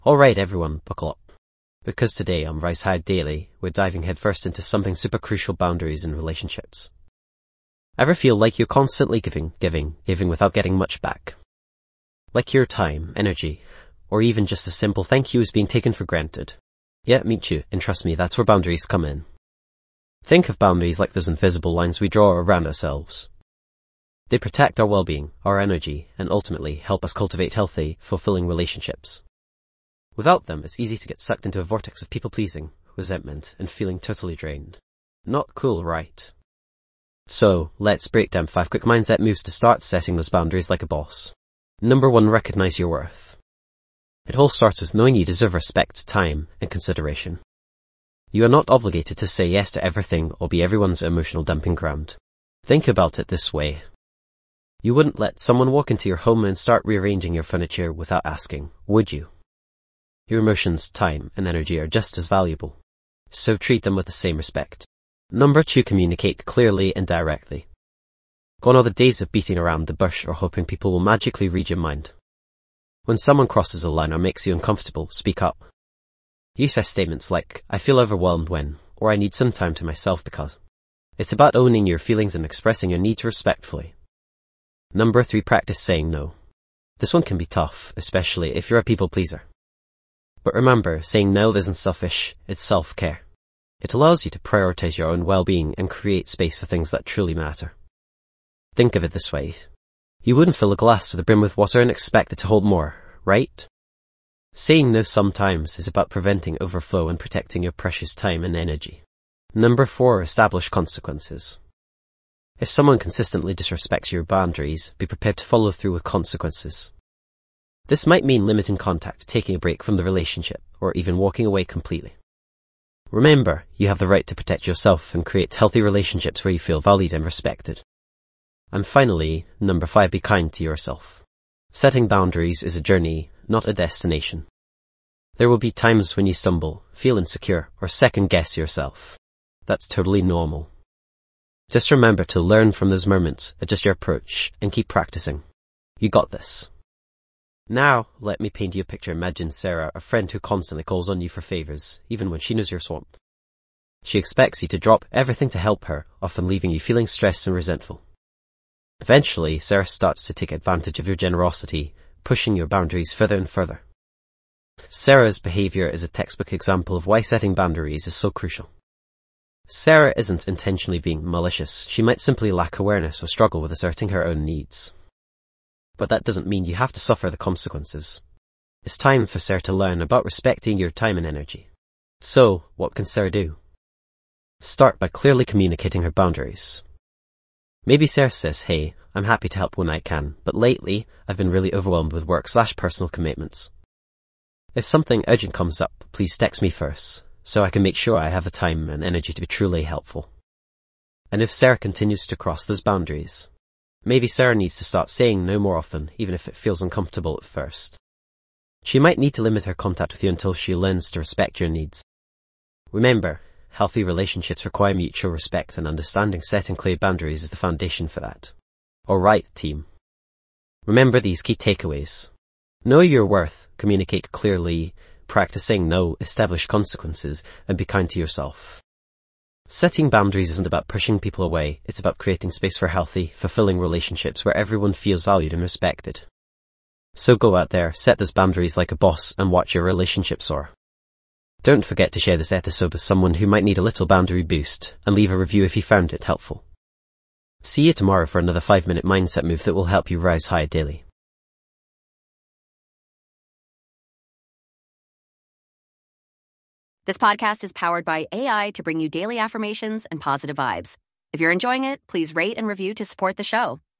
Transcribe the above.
Alright everyone, buckle up. Because today on Rise High Daily, we're diving headfirst into something super crucial: boundaries in relationships. Ever feel like you're constantly giving without getting much back? Like your time, energy, or even just a simple thank you is being taken for granted? Yeah, me too, and trust me, that's where boundaries come in. Think of boundaries like those invisible lines we draw around ourselves. They protect our well-being, our energy, and ultimately help us cultivate healthy, fulfilling relationships. Without them, it's easy to get sucked into a vortex of people-pleasing, resentment, and feeling totally drained. Not cool, right? So, let's break down 5 quick mindset moves to start setting those boundaries like a boss. Number 1, recognize your worth. It all starts with knowing you deserve respect, time, and consideration. You are not obligated to say yes to everything or be everyone's emotional dumping ground. Think about it this way. You wouldn't let someone walk into your home and start rearranging your furniture without asking, would you? Your emotions, time, and energy are just as valuable, so treat them with the same respect. Number 2, communicate clearly and directly. Gone are the days of beating around the bush or hoping people will magically read your mind. When someone crosses a line or makes you uncomfortable, speak up. Use statements like, I feel overwhelmed when, or I need some time to myself because. It's about owning your feelings and expressing your needs respectfully. Number 3, practice saying no. This one can be tough, especially if you're a people pleaser. But remember, saying no isn't selfish, it's self-care. It allows you to prioritize your own well-being and create space for things that truly matter. Think of it this way. You wouldn't fill a glass to the brim with water and expect it to hold more, right? Saying no sometimes is about preventing overflow and protecting your precious time and energy. Number 4, establish consequences. If someone consistently disrespects your boundaries, be prepared to follow through with consequences. This might mean limiting contact, taking a break from the relationship, or even walking away completely. Remember, you have the right to protect yourself and create healthy relationships where you feel valued and respected. And finally, number 5, be kind to yourself. Setting boundaries is a journey, not a destination. There will be times when you stumble, feel insecure, or second-guess yourself. That's totally normal. Just remember to learn from those moments, adjust your approach, and keep practicing. You got this. Now, let me paint you a picture. Imagine Sarah, a friend who constantly calls on you for favors, even when she knows you're swamped. She expects you to drop everything to help her, often leaving you feeling stressed and resentful. Eventually, Sarah starts to take advantage of your generosity, pushing your boundaries further and further. Sarah's behavior is a textbook example of why setting boundaries is so crucial. Sarah isn't intentionally being malicious. She might simply lack awareness or struggle with asserting her own needs. But that doesn't mean you have to suffer the consequences. It's time for Sarah to learn about respecting your time and energy. So, what can Sarah do? Start by clearly communicating her boundaries. Maybe Sarah says, hey, I'm happy to help when I can, but lately I've been really overwhelmed with work/personal commitments. If something urgent comes up, please text me first, so I can make sure I have the time and energy to be truly helpful. And if Sarah continues to cross those boundaries, maybe Sarah needs to start saying no more often, even if it feels uncomfortable at first. She might need to limit her contact with you until she learns to respect your needs. Remember, healthy relationships require mutual respect, and understanding setting clear boundaries is the foundation for that. Alright, team. Remember these key takeaways. Know your worth, communicate clearly, practice saying no, establish consequences, and be kind to yourself. Setting boundaries isn't about pushing people away, it's about creating space for healthy, fulfilling relationships where everyone feels valued and respected. So go out there, set those boundaries like a boss, and watch your relationship soar. Don't forget to share this episode with someone who might need a little boundary boost, and leave a review if you found it helpful. See you tomorrow for another 5-minute mindset move that will help you rise high daily. This podcast is powered by AI to bring you daily affirmations and positive vibes. If you're enjoying it, please rate and review to support the show.